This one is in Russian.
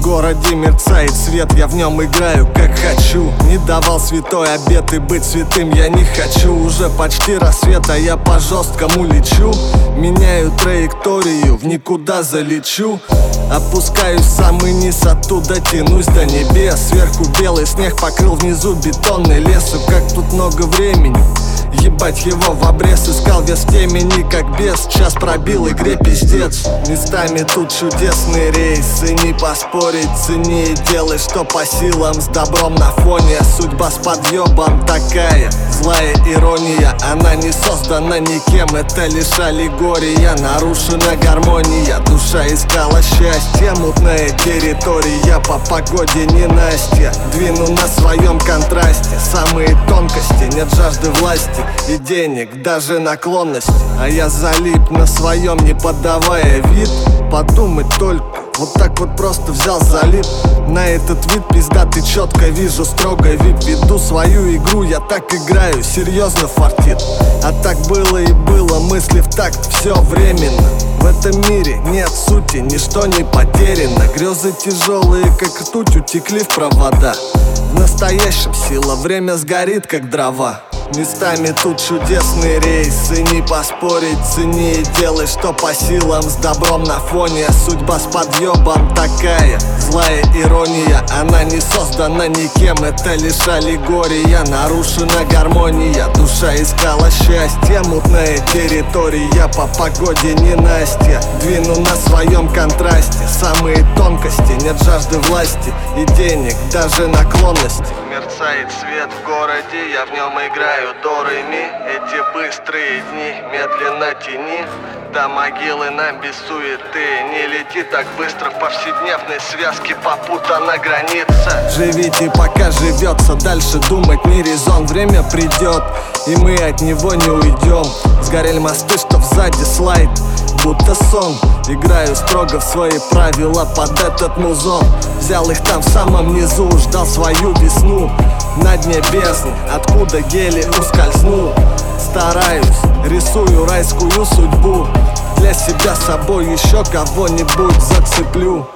городе мерцает свет, я в нем играю как хочу. Не давал святой обет, и быть святым я не хочу. Уже почти рассвет, а я по жесткому лечу. Меняю траекторию, в никуда залечу. Опускаюсь в самый низ, оттуда тянусь до небес. Сверху белый снег покрыл, внизу бетонный лес. И как тут много времени, ебать его в обрез. Искал вес в темени, как бес. Час пробил, игре пиздец. Местами тут чудесный рейс, и не поспорить цене. Делай, что по силам, с добром на фоне. Судьба с подъебом такая, злая ирония. Она не создана никем, это лишь аллегория. Нарушена гармония, душа искала счастье. Мутная территория, по погоде не Настя. Двину на своем контрасте, самые тонкости. Нет жажды власти и денег, даже наклонности. А я залип на своем, не подавая вид. Подумать только, вот так вот просто взял, залип на этот вид пиздатый, четко вижу, строго вид. Веду свою игру, я так играю, серьезно фартит. А так было и было, мысли в такт, все временно. В этом мире нет сути, ничто не потеряно. Грезы тяжелые, как ртуть, утекли в провода. В настоящем сила, время сгорит, как дрова. Местами тут чудесный рейс, и не поспорить цене. Делай, что по силам, с добром на фоне. Судьба с подъебом такая, злая ирония. Она не создана никем, это лишь аллегория. Нарушена гармония, душа искала счастье. Мутная территория, по погоде не Настя. Двину на своем контрасте, самые тонкости. Нет жажды власти и денег, даже наклонности. Мерцает свет в городе, я в нем играю до ре ми. Эти быстрые дни медленно тяни до могилы нам без суеты. Не лети так быстро в повседневной связке, попутана граница. Живите, пока живется, дальше думать не резон. Время придет, и мы от него не уйдем. Сгорели мосты, что сзади слайд, будто сон. Играю строго в свои правила под этот музон. Взял их там в самом низу, ждал свою весну. На дне бездны, откуда гели ускользнул. Стараюсь, рисую райскую судьбу. Для себя собой еще кого-нибудь зацеплю.